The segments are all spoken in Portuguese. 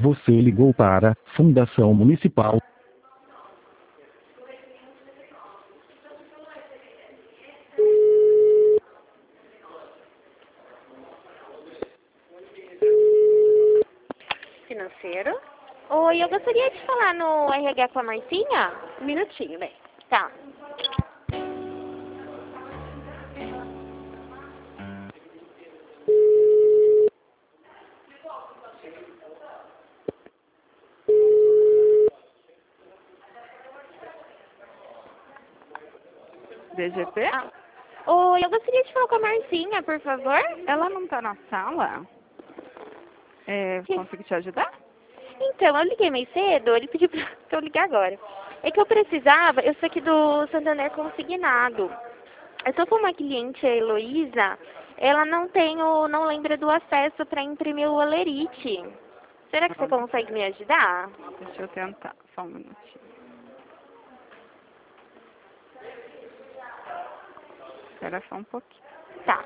Você ligou para Fundação Municipal. Financeiro. Oi, eu gostaria de falar no RH com a Marcinha. Um minutinho, bem. Tá. DGP? Oi, eu gostaria de falar com a Marcinha, por favor. Ela não tá na sala? Que? Consigo te ajudar? Então, eu liguei meio cedo, ele pediu pra eu ligar agora. É que eu precisava, eu sou aqui do Santander Consignado. Eu tô com uma cliente, a Heloísa, ela não lembra do acesso para imprimir o olerite. Será que você consegue me ajudar? Deixa eu tentar, só um minutinho. Espera só um pouquinho. Tá.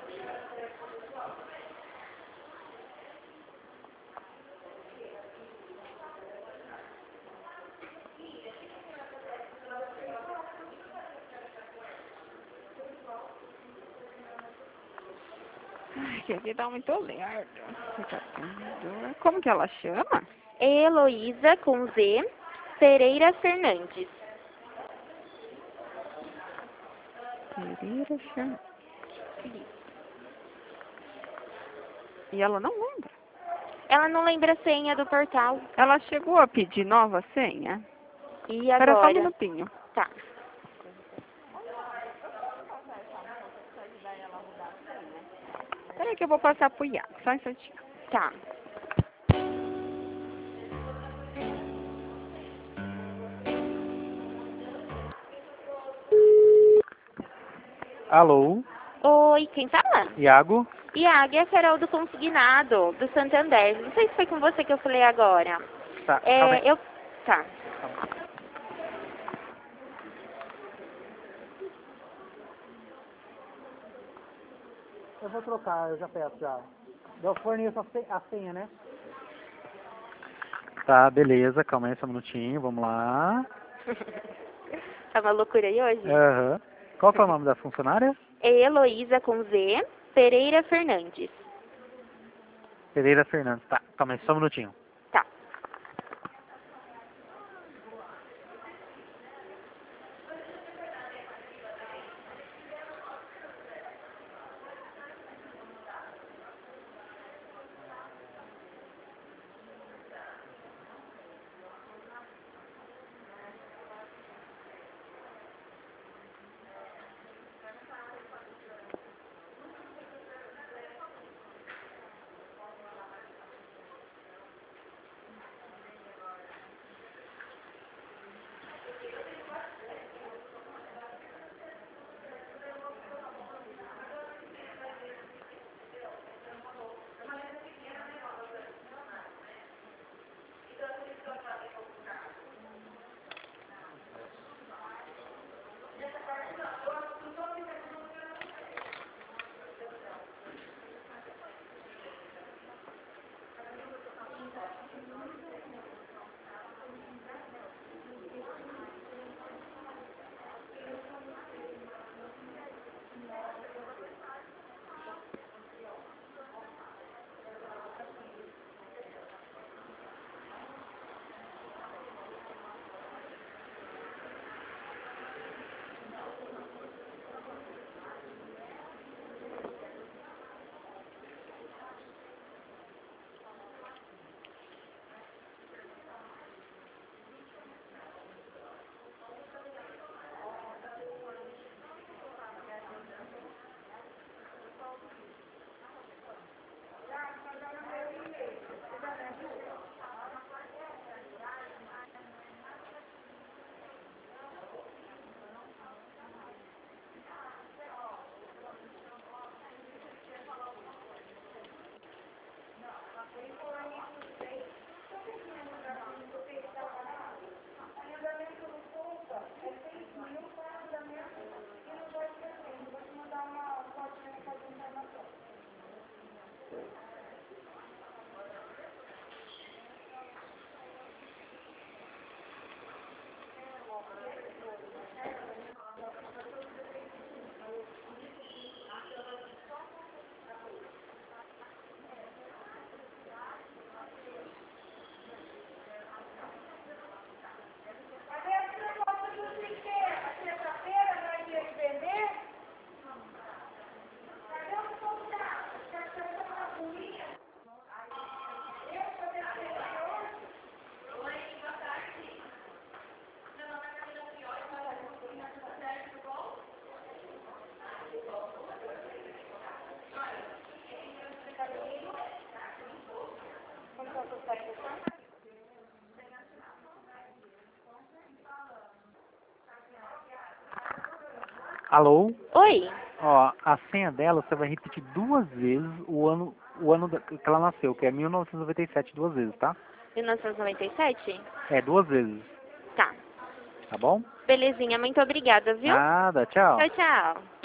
Ai, que aqui tá muito lerdo. Como que ela chama? Heloísa, com Z, Pereira Fernandes. Pereira Fernandes. E ela não lembra. Ela não lembra a senha do portal. Ela chegou a pedir nova senha? E Espera só um agora? minutinho. Tá. Espera que eu vou passar pro Iago, só um instantinho. Tá. Alô, Oi, quem fala? Iago? Iago, é a Carol do Consignado, do Santander. Não sei se foi com você que eu falei agora. Tá, calma aí. Tá. Eu vou trocar, eu já peço já. Eu forneço a senha, né? Tá, beleza, calma aí só um minutinho, vamos lá. Tá uma loucura aí hoje? Aham. Qual que é o nome da funcionária? É Heloísa, com Z, Pereira Fernandes. Pereira Fernandes. Tá, calma aí só um minutinho. Tá. Alô? Oi. Ó, a senha dela você vai repetir 2 vezes o ano que ela nasceu, que é 1997, 2 vezes, tá? 1997? É, 2 vezes, Tá. tá bom? Belezinha, muito obrigada, viu? Nada, tchau. Tchau, tchau.